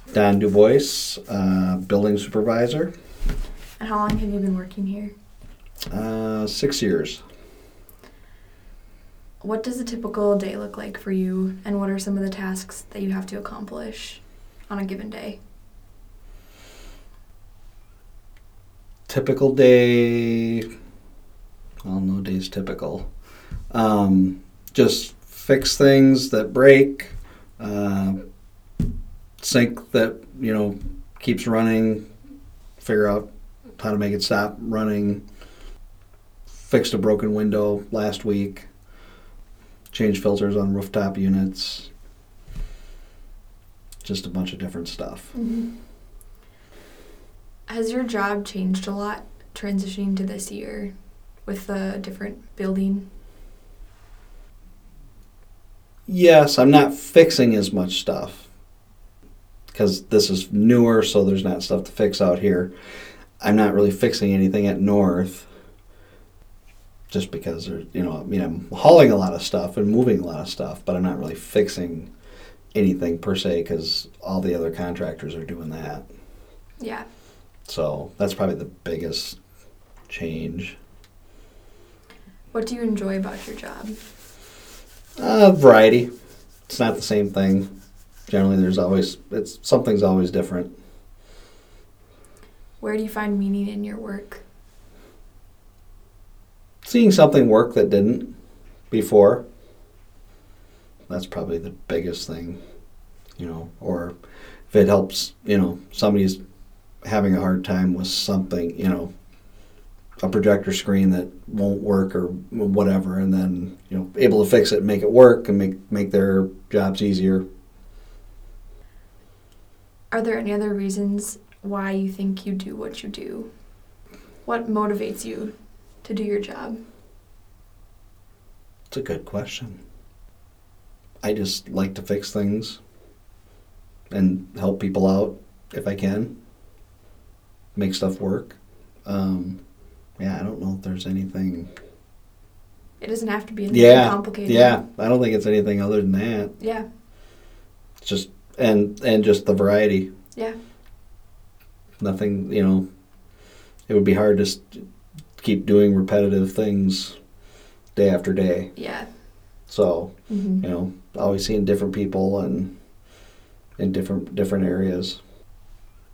Don DuBois, building supervisor. And how long have you been working here? 6 years. What does a typical day look like for you, and what are some of the tasks that you have to accomplish on a given day? Typical day, well, no day's typical. Just fix things that break, sink that, keeps running, figure out how to make it stop running, fixed a broken window last week, changed filters on rooftop units, just a bunch of different stuff. Mm-hmm. Has your job changed a lot transitioning to this year with the different building? Yes, I'm not fixing as much stuff because this is newer, so there's not stuff to fix out here. I'm not really fixing anything at North just because I'm hauling a lot of stuff and moving a lot of stuff, but I'm not really fixing anything per se because all the other contractors are doing that. Yeah. So that's probably the biggest change. What do you enjoy about your job? Variety. It's not the same thing. Generally, something's always different. Where do you find meaning in your work? Seeing something work that didn't before. That's probably the biggest thing, or if it helps, somebody's having a hard time with something, a projector screen that won't work or whatever, and then, able to fix it and make it work and make their jobs easier. Are there any other reasons why you think you do what you do? What motivates you to do your job? It's a good question. I just like to fix things and help people out if I can. Make stuff work. I don't know if there's anything. It doesn't have to be anything complicated. Yeah, I don't think it's anything other than that. Yeah. It's just and just the variety. Yeah. Nothing, it would be hard to keep doing repetitive things day after day. Yeah. So, always seeing different people and in different areas.